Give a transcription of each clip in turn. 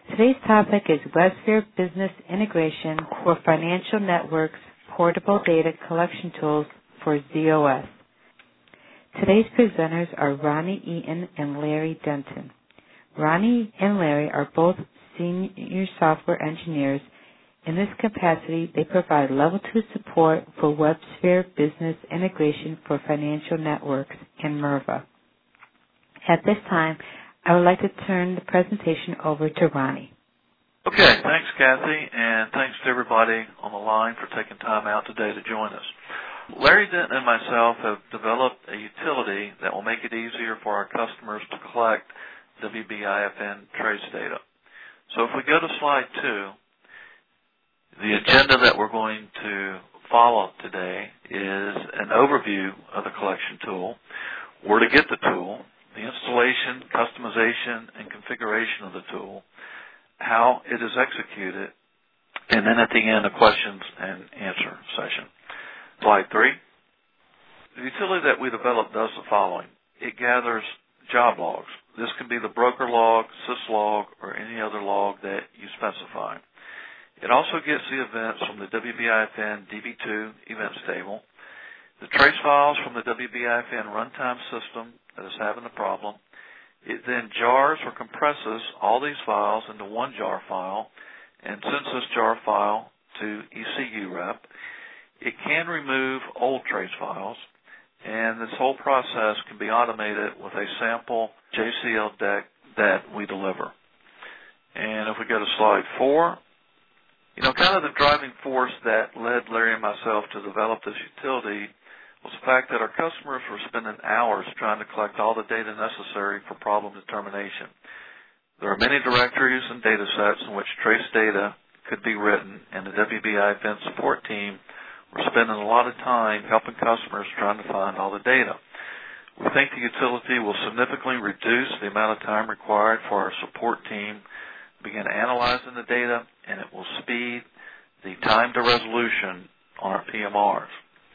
Today's topic is WebSphere Business Integration for Financial Networks Portable Data Collection Tools for ZOS. Today's presenters are Ronnie Eaton and Larry Denton. Ronnie and Larry are both senior software engineers. In this capacity, they provide Level 2 support for WebSphere Business Integration for Financial Networks in MIRVA. At this time, I would like to turn the presentation over to Ronnie. Okay, thanks, Kathy, and thanks to everybody on the line for taking time out today to join us. Larry Denton and myself have developed a utility that will make it easier for our customers to collect WBIFN trace data. So if we go to slide 2, the agenda that we're going to follow today is an overview of the collection tool, where to get the tool, the installation, customization, and configuration of the tool, how it is executed, and then at the end, a questions and answer session. Slide 3. The utility that we developed does the following. It gathers job logs. This can be the broker log, syslog, or any other log that you specify. It also gets the events from the WBIFN DB2 events table, the trace files from the WBIFN runtime system that is having the problem. It then jars or compresses all these files into one jar file and sends this jar file to ECU rep. It can remove old trace files, and this whole process can be automated with a sample JCL deck that we deliver. And if we go to slide 4, kind of the driving force that led Larry and myself to develop this utility was the fact that our customers were spending hours trying to collect all the data necessary for problem determination. There are many directories and data sets in which trace data could be written, and the WBIFN support team were spending a lot of time helping customers trying to find all the data. We think the utility will significantly reduce the amount of time required for our support team to begin analyzing the data, and it will speed the time to resolution on our PMRs.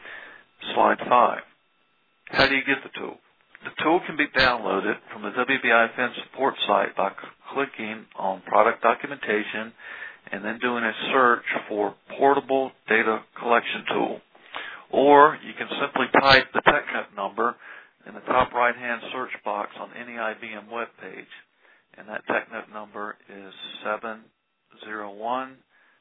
Slide 5. How do you get the tool? The tool can be downloaded from the WBIFN support site by clicking on Product Documentation and then doing a search for Portable Data Collection Tool. Or you can simply type the TechNet number in the top right-hand search box on any IBM web page, and that TechNet number is 701-3213.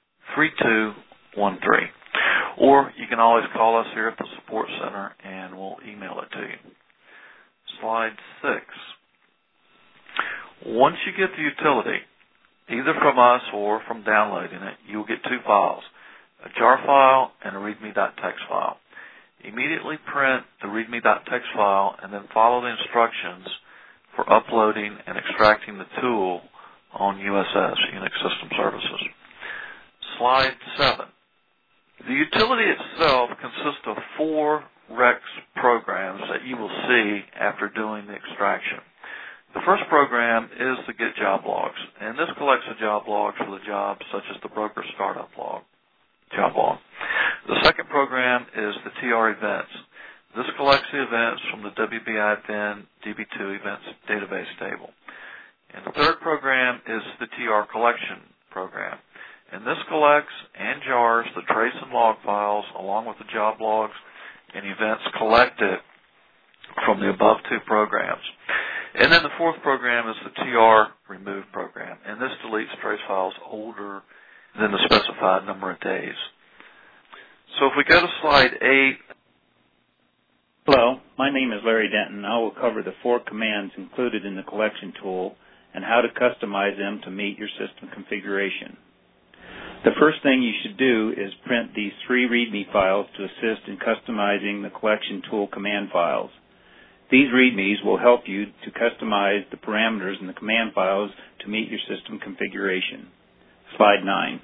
Or you can always call us here at the support center and we'll email it to you. Slide 6. Once you get the utility, either from us or from downloading it, you'll get 2 files, a jar file and a readme.txt file. Immediately print the readme.txt file and then follow the instructions for uploading and extracting the tool on USS, Unix System Services. Slide 7. The utility itself consists of 4 REX programs that you will see after doing the extraction. The first program is the Get Job Logs, and this collects the job logs for the jobs such as the broker startup job log. The second program is the TR Events. This collects the events from the WBIFN DB2 events database table. And the third program is the TR Collection program. And this collects and jars the trace and log files along with the job logs and events collected from the above 2 programs. And then the fourth program is the TR Remove program, and this deletes trace files older than the specified number of days. So if we go to slide 8. Hello, my name is Larry Denton. I will cover the 4 commands included in the collection tool and how to customize them to meet your system configuration. The first thing you should do is print these 3 README files to assist in customizing the collection tool command files. These READMEs will help you to customize the parameters in the command files to meet your system configuration. Slide 9.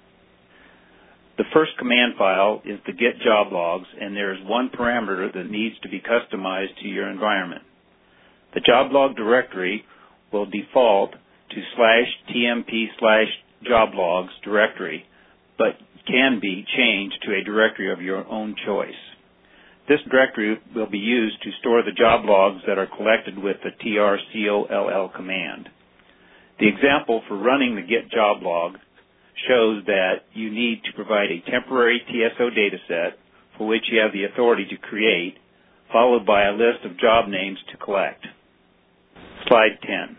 The first command file is the Get Job Logs, and there is one parameter that needs to be customized to your environment. The job log directory will default to /tmp/joblogs directory, but can be changed to a directory of your own choice. This directory will be used to store the job logs that are collected with the trcoll command. The example for running the get job log shows that you need to provide a temporary TSO dataset for which you have the authority to create, followed by a list of job names to collect. Slide 10.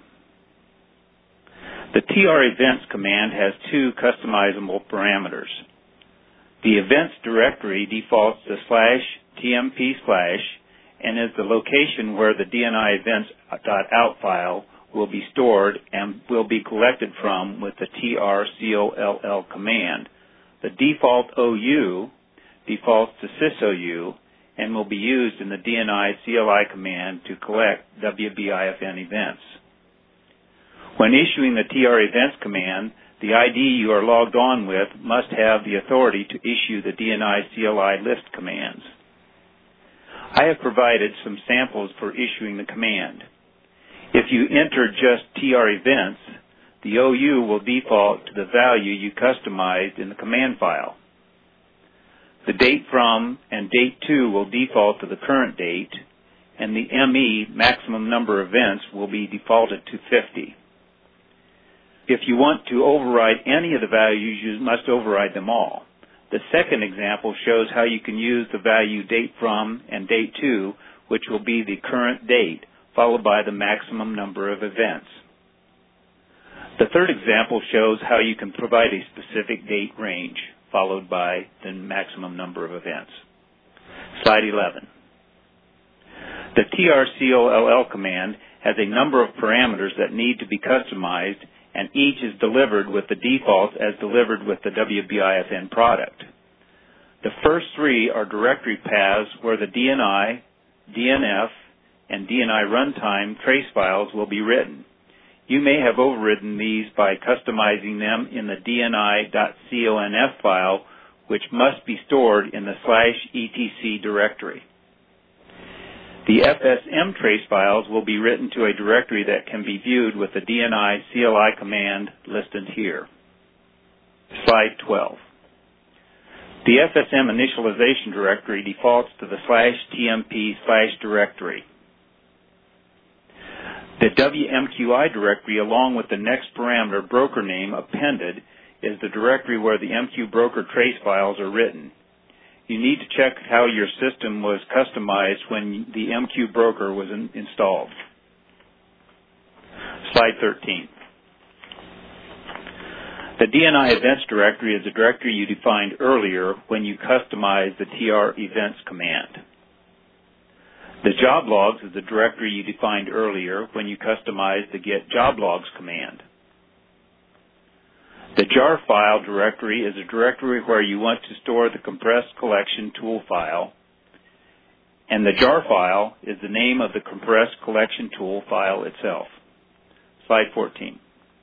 The TR events command has two customizable parameters. The events directory defaults to /tmp/ and is the location where the DNI events.out file will be stored and will be collected from with the trcoll command. The default OU defaults to sysOU and will be used in the DNI CLI command to collect WBIFN events. When issuing the TR events command, the ID you are logged on with must have the authority to issue the DNI CLI list commands. I have provided some samples for issuing the command. If you enter just TR events, the OU will default to the value you customized in the command file. The date from and date to will default to the current date, and the ME, maximum number of events, will be defaulted to 50. If you want to override any of the values, you must override them all. The second example shows how you can use the value date from and date to, which will be the current date, followed by the maximum number of events. The third example shows how you can provide a specific date range, followed by the maximum number of events. Slide 11. The trcoll command has a number of parameters that need to be customized, and each is delivered with the defaults as delivered with the WBIFN product. The first three are directory paths where the DNI, DNF, and DNI runtime trace files will be written. You may have overridden these by customizing them in the dni.conf file, which must be stored in the /etc directory. The FSM trace files will be written to a directory that can be viewed with the DNI CLI command listed here. Slide 12. The FSM initialization directory defaults to the /tmp/ directory. The WMQI directory, along with the next parameter, broker name, appended, is the directory where the MQ broker trace files are written. You need to check how your system was customized when the MQ broker was installed. Slide 13. The DNI events directory is a directory you defined earlier when you customized the TR events command. The job logs is the directory you defined earlier when you customized the get job logs command. The jar file directory is a directory where you want to store the compressed collection tool file, and the jar file is the name of the compressed collection tool file itself. Slide 14.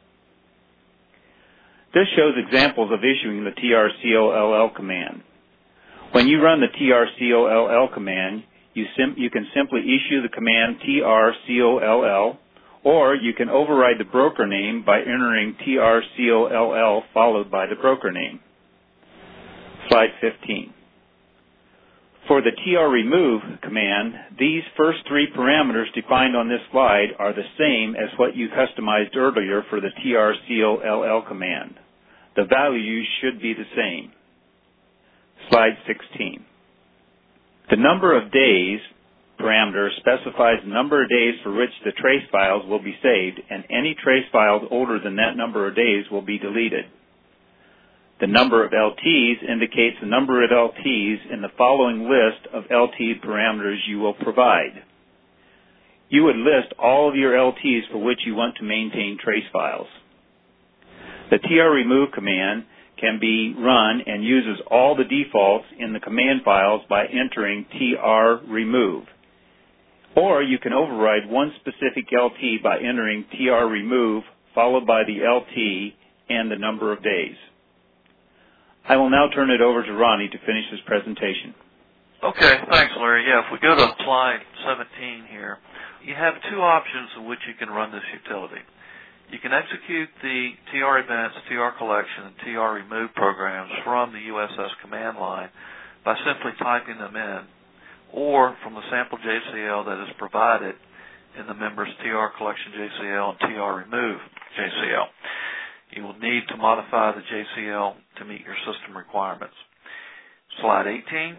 This shows examples of issuing the trcoll command. When you run the trcoll command, you can simply issue the command trcoll, or you can override the broker name by entering trcoll followed by the broker name. Slide 15. For the trremove command, these first three parameters defined on this slide are the same as what you customized earlier for the trcoll command. The values should be the same. Slide 16. The number of days parameter specifies the number of days for which the trace files will be saved, and any trace files older than that number of days will be deleted. The number of LTs indicates the number of LTs in the following list of LT parameters you will provide. You would list all of your LTs for which you want to maintain trace files. The trremove command can be run and uses all the defaults in the command files by entering trremove. Or you can override one specific LT by entering trremove followed by the LT and the number of days. I will now turn it over to Ronnie to finish his presentation. Okay, thanks, Larry. Yeah, if we go to slide 17 here, you have two options in which you can run this utility. You can execute the TR events, TR collection, and TR remove programs from the USS command line by simply typing them in, or from the sample JCL that is provided in the members TR collection JCL and TR remove. JCL. You will need to modify the JCL to meet your system requirements. Slide 18.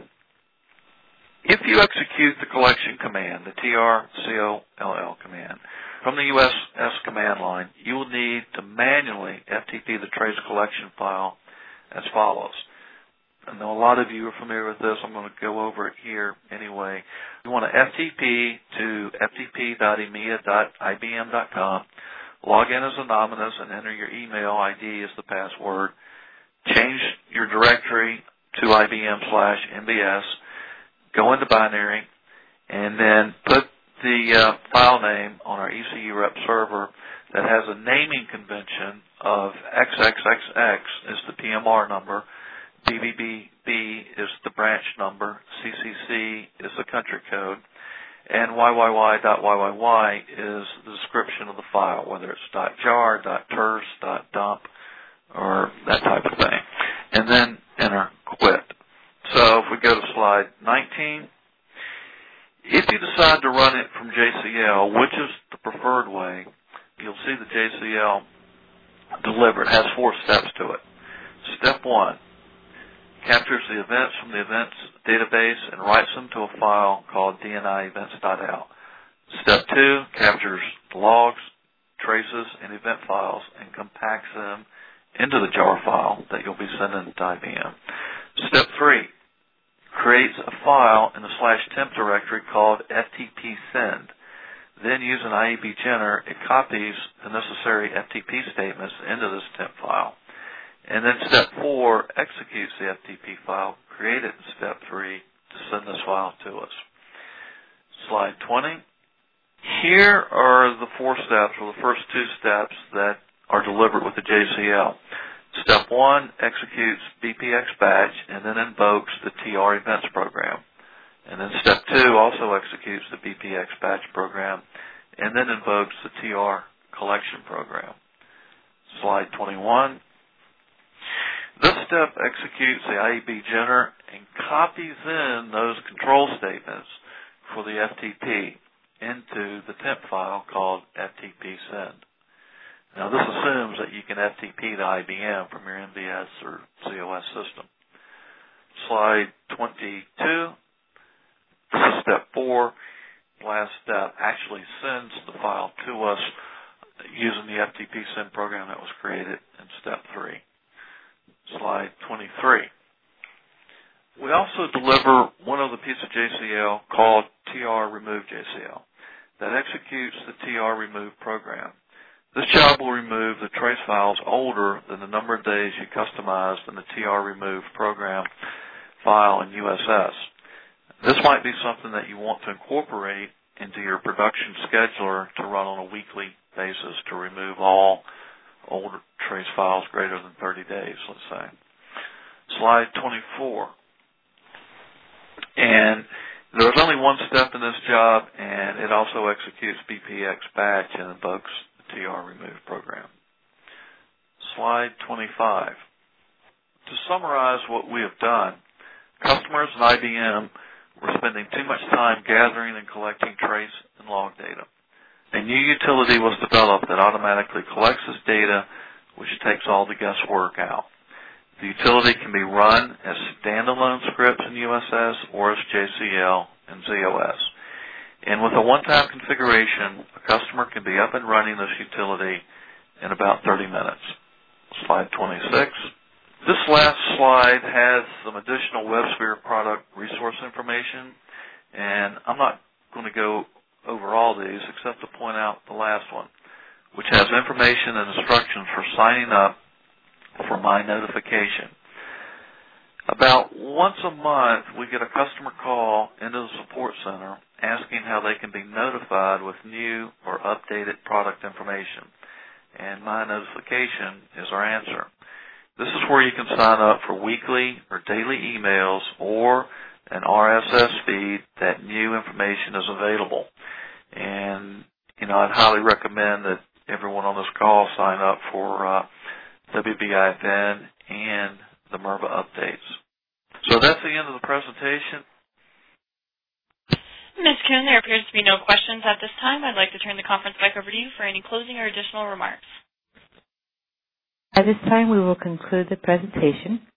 If you execute the collection command, the TRCOLL command, from the USS command line, you will need to manually FTP the trace collection file as follows. I know a lot of you are familiar with this. I'm going to go over it here anyway. You want to FTP to ftp.emea.ibm.com. Log in as anonymous and enter your email ID as the password. Change your directory to IBM/MBS. Go into binary, and then put the file name on our ECU rep server that has a naming convention of XXXX is the PMR number, BBBB is the branch number, CCC is the country code, and YYY.YYY is the description of the file, whether it's .jar, .ters, .dump, or that type of thing. And then enter quit. So if we go to slide 19, if you decide to run it from JCL, which is the preferred way, you'll see the JCL delivered has 4 steps to it. Step 1, captures the events from the events database and writes them to a file called dni-events.out. Step 2, captures the logs, traces, and event files and compacts them into the jar file that you'll be sending to IBM. Step 3, creates a file in the /temp directory called FTP send. Then using IEBGenner, it copies the necessary FTP statements into this temp file. And then step 4 executes the FTP file created in step 3 to send this file to us. Slide 20. Here are the 4 steps, or the first 2 steps that are delivered with the JCL. Step 1 executes BPX batch and then invokes the TR events program. And then step 2 also executes the BPX batch program and then invokes the TR collection program. Slide 21. This step executes the IEBGenner and copies in those control statements for the FTP into the temp file called FTP send. Now, this assumes that you can FTP to IBM from your MBS or COS system. Slide 22. This is step 4. Last step actually sends the file to us using the FTP send program that was created in step 3. Slide 23. We also deliver one other piece of JCL called TR remove JCL that executes the TR remove program. This job will remove the trace files older than the number of days you customized in the TR remove program file in USS. This might be something that you want to incorporate into your production scheduler to run on a weekly basis to remove all older trace files greater than 30 days, let's say. Slide 24. And there's only one step in this job, and it also executes BPX batch and invokes TR remove program. Slide 25. To summarize what we have done, customers and IBM were spending too much time gathering and collecting trace and log data. A new utility was developed that automatically collects this data, which takes all the guesswork out. The utility can be run as standalone scripts in USS or as JCL and ZOS. And with a one-time configuration, a customer can be up and running this utility in about 30 minutes. Slide 26. This last slide has some additional WebSphere product resource information, and I'm not going to go over all these except to point out the last one, which has information and instructions for signing up for My Notification. About once a month, we get a customer call into the support center asking how they can be notified with new or updated product information. And My Notification is our answer. This is where you can sign up for weekly or daily emails or an RSS feed that new information is available. And, I'd highly recommend that everyone on this call sign up for WBIFN and the MIRVA updates. So that's the end of the presentation. Ms. Kuhn, there appears to be no questions at this time. I'd like to turn the conference back over to you for any closing or additional remarks. At this time, we will conclude the presentation.